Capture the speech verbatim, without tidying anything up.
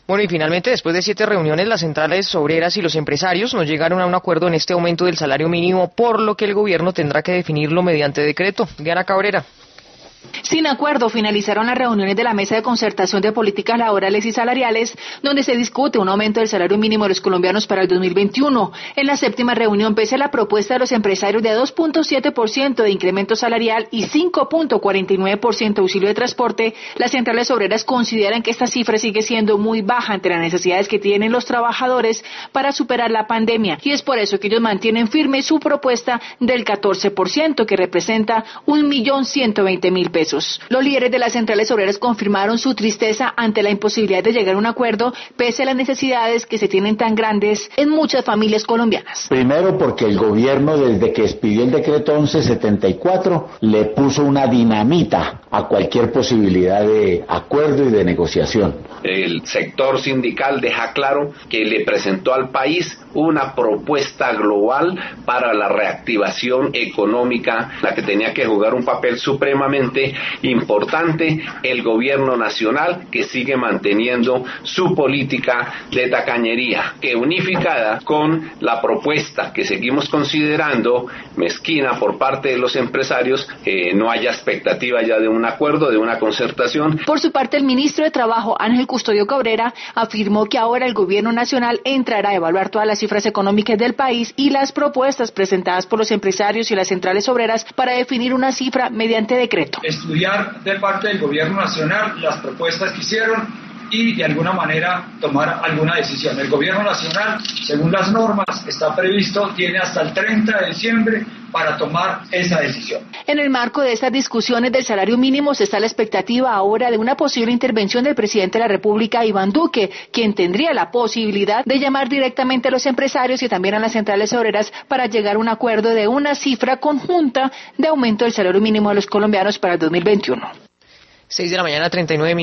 Bueno, y finalmente, después de siete reuniones, las centrales obreras y los empresarios no llegaron a un acuerdo en este aumento del salario mínimo, por lo que el gobierno tendrá que definirlo mediante decreto. Diana Cabrera. Sin acuerdo, finalizaron las reuniones de la Mesa de Concertación de Políticas Laborales y Salariales, donde se discute un aumento del salario mínimo de los colombianos para el dos mil veintiuno. En la séptima reunión, pese a la propuesta de los empresarios de dos punto siete por ciento de incremento salarial y cinco punto cuarenta y nueve por ciento de auxilio de transporte, las centrales obreras consideran que esta cifra sigue siendo muy baja ante las necesidades que tienen los trabajadores para superar la pandemia, y es por eso que ellos mantienen firme su propuesta del catorce por ciento, que representa un millón ciento veinte mil pesos. Los líderes de las centrales obreras confirmaron su tristeza ante la imposibilidad de llegar a un acuerdo, pese a las necesidades que se tienen tan grandes en muchas familias colombianas. Primero, porque el gobierno, desde que expidió el decreto once setenta y cuatro, le puso una dinamita a cualquier posibilidad de acuerdo y de negociación. El sector sindical deja claro que le presentó al país una propuesta global para la reactivación económica, la que tenía que jugar un papel supremamente importante el gobierno nacional, que sigue manteniendo su política de tacañería, que unificada con la propuesta que seguimos considerando mezquina por parte de los empresarios, eh, no haya expectativa ya de un acuerdo, de una concertación. Por su parte, el ministro de Trabajo, Ángel Custodio Cabrera, afirmó que ahora el gobierno nacional entrará a evaluar todas las cifras económicas del país y las propuestas presentadas por los empresarios y las centrales obreras para definir una cifra mediante decreto. Estudiar de parte del gobierno nacional las propuestas que hicieron y de alguna manera tomar alguna decisión. El gobierno nacional, según las normas, está previsto, tiene hasta el treinta de diciembre para tomar esa decisión. En el marco de estas discusiones del salario mínimo se está la expectativa ahora de una posible intervención del presidente de la República, Iván Duque, quien tendría la posibilidad de llamar directamente a los empresarios y también a las centrales obreras para llegar a un acuerdo de una cifra conjunta de aumento del salario mínimo de los colombianos para el dos mil veintiuno. seis de la mañana, treinta y nueve minutos.